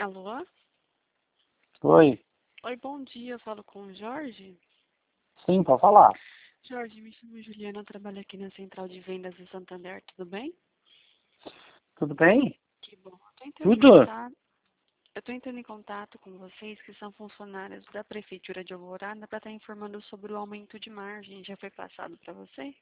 Alô? Oi, Oi, bom dia. Eu falo com o Jorge. sim, pode falar. Jorge, me chamo Juliana, eu trabalho aqui na Central de Vendas de Santander, tudo bem? Tudo bem? Que bom. Tudo? Eu tô entrando em contato com vocês que são funcionários da Prefeitura de Alvorada para estar informando sobre o aumento de margem. Já foi passado para você?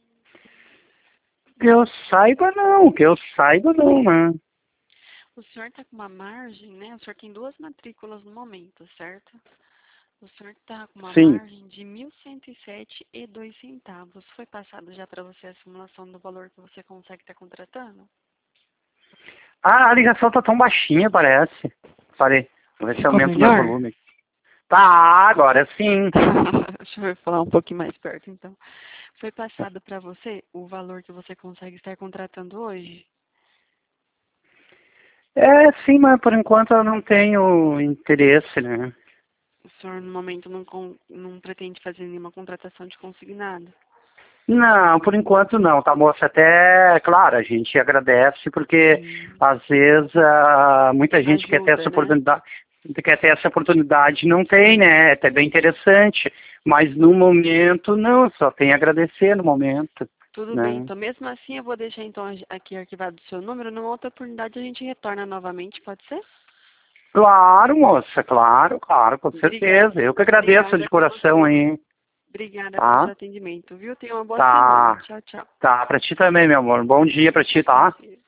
Que eu saiba não, né? O senhor está com uma margem, né? O senhor tem duas matrículas no momento, certo? O senhor está com uma Sim. margem de 1.107,02. Foi passado já para você a simulação do valor que você consegue estar contratando? Ah, a ligação tá tão baixinha, parece. Parei. Vou ver se eu Ficou aumento meu melhor? volume. Tá, agora sim. Deixa eu falar um pouquinho mais perto, então. Foi passado para você o valor que você consegue estar contratando hoje? É, sim, mas por enquanto eu não tenho interesse, né? O senhor, no momento, não pretende fazer nenhuma contratação de consignado? Não, por enquanto não, tá, moça? Até, claro, a gente agradece porque Sim. às vezes muita gente quer ter essa Ajuda, né? oportunidade, e não tem, Sim. né? É até bem interessante, mas no momento não, só tem a agradecer no momento, Tudo bem, né? então mesmo assim eu vou deixar então aqui arquivado o seu número. Numa outra oportunidade a gente retorna novamente, pode ser? Claro, moça, claro, claro, com Obrigada. certeza. Eu que agradeço de Obrigada pelo coração seu, aí, obrigada pelo seu tá? atendimento, viu? Tenha uma boa semana. Tá, Tchau, tchau. tá, pra ti também, meu amor. Bom dia pra ti, tá?